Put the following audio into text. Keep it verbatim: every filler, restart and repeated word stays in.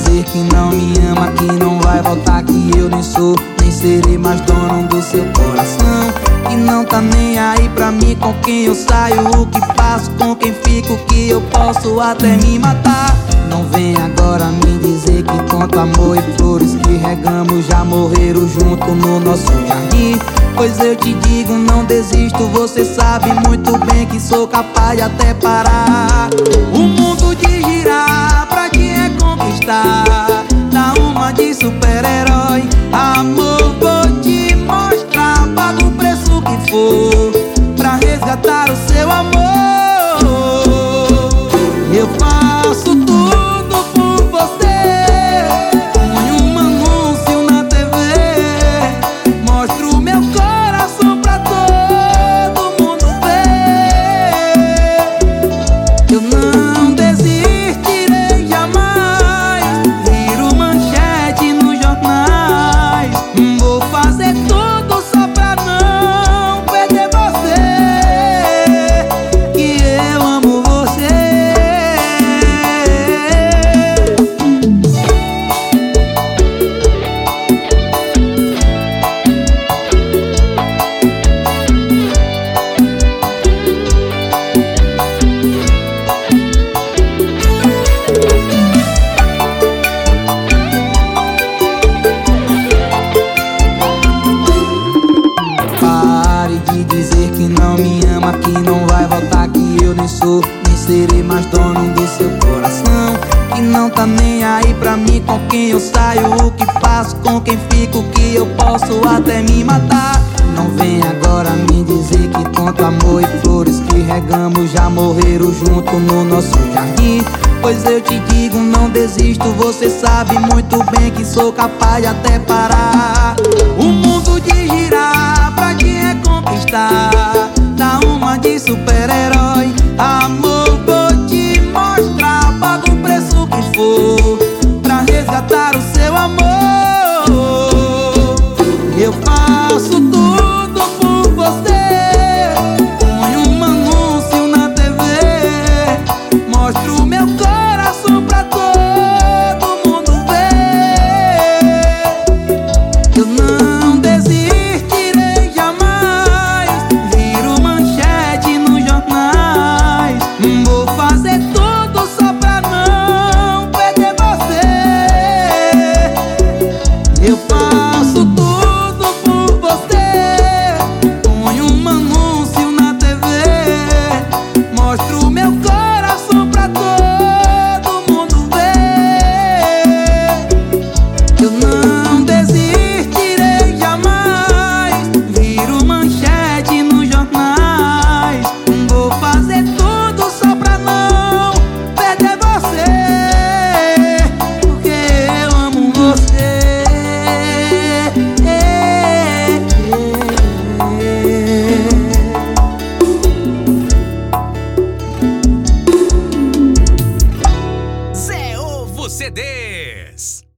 dizer que não me ama, que não vai voltar, que eu nem sou, nem serei mais dono do seu coração, que não tá nem aí pra mim com quem eu saio, o que faço, com quem fico, que eu posso até me matar. Não vem agora me dizer que tanto amor e flores que regamos já morreram junto no nosso jardim. Pois eu te digo, não desisto, você sabe muito bem que sou capaz de até parar o mundo de girar pra te reconquistar. Dá uma de super-herói, amor, vou te mostrar, paga o preço que for pra resgatar o seu amor. Eu faço tudo por você, ponho um anúncio na T V, mostro meu coração pra todo mundo ver. Eu não desistirei jamais, viro manchete nos jornais, vou fazer tudo só pra não perder você, que eu amo você. Dizer que não me ama, que não vai voltar, que eu nem sou, nem serei mais dono do seu coração, que não tá nem aí pra mim com quem eu saio, o que faço, com quem fico, que eu posso até me matar. Não vem agora me dizer que tanto amor e flores que regamos já morreram junto no nosso jardim. Pois eu te digo, não desisto, você sabe muito bem que sou capaz de até parar o mundo de girar pra te reconquistar. Dá uma de super-herói, amor, vou te mostrar, paga o preço que for pra resgatar o seu amor. Eu faço tudo por você, ponho um anúncio na T V, mostro meu coração pra todo mundo ver. Eu não desistirei jamais, viro manchete nos jornais, vou fazer tudo só pra não perder você. Eu faço tudo por você, ponho um anúncio na T V, mostro meu coração pra todo mundo ver. Eu não desistirei jamais, viro manchete nos jornais, vou fazer tudo só pra não perder você, porque eu amo você. Zé Ovo C D.